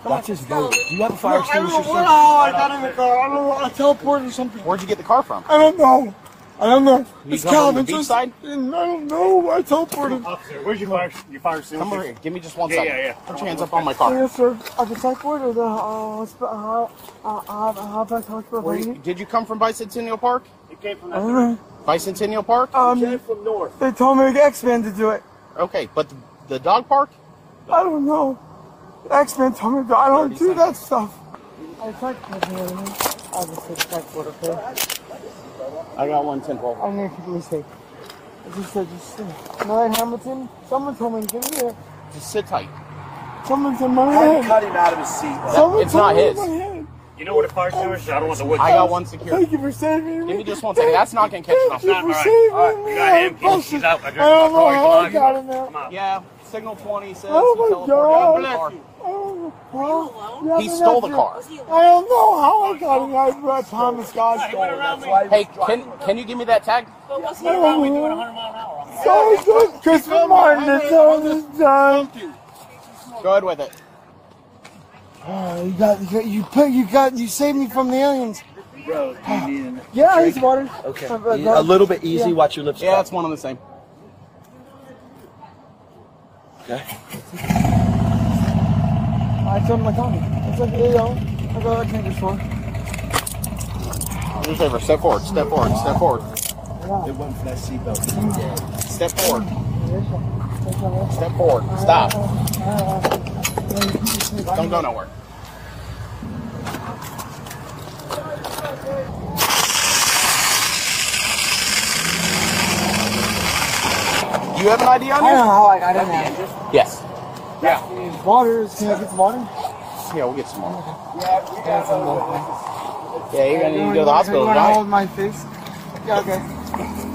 That's just loaded. Do you have a fire extinguisher? I got in the car. I don't know. I teleported or something. Where'd you get the car from? I don't know. It's Calvin. Beach side? I don't know. I teleported. Officer, where's your fire extinguisher? Come over here. Give me just 1 second. Yeah. Put your hands up on my car. Yes, sir. I can teleport or the hospital. How about hospital? Did you come from Bicentennial Park? It came from I don't know. Bicentennial Park? came from north. They told me X-Men to do it. Okay, but the dog park? I don't know. X-Men told me I don't do that stuff. I texted him. I just said teleport, okay? I got 110 I made a mistake. I just said, Nine Hamilton. Someone told me to get in there. Just sit tight. Someone's in my How head. you cut him out of his seat? It's not his. You know what a fire extinguisher is? I don't want the wood. I got one secure. Thank you for saving me. Give me just 1 second. That's not going to catch enough. Thank you for All saving right. me. You got him. He's out. I I don't know how I Come got him out. on. Yeah, signal 20 says Oh he my teleported God. out of the car. He He stole the car. I don't know how I got him out. I promise God. Hey, can you give me that tag? Was he around me doing 100 mile an hour? So good. Christmas Martin is all this done. Go ahead with it. You saved me from the aliens. Bro, do you need an Yeah, I need some water. Okay. A little bit easy. Yeah. Watch your lips. Yeah, it's one and the same. Okay. I told him my car. It's like, hey, yo. I go, I can't just for. Do me a favor. Step forward. Step forward. Step forward. It wasn't for that seatbelt. Step forward. Step forward. Stop. Don't go nowhere. Do you have an ID on you? I know how I got in there. Yes. Yeah. Water. Can I get some water? Yeah, we'll get some more. Yeah, some water. Yeah, you're gonna need to go to the hospital, You want to right? hold my face? Yeah, okay.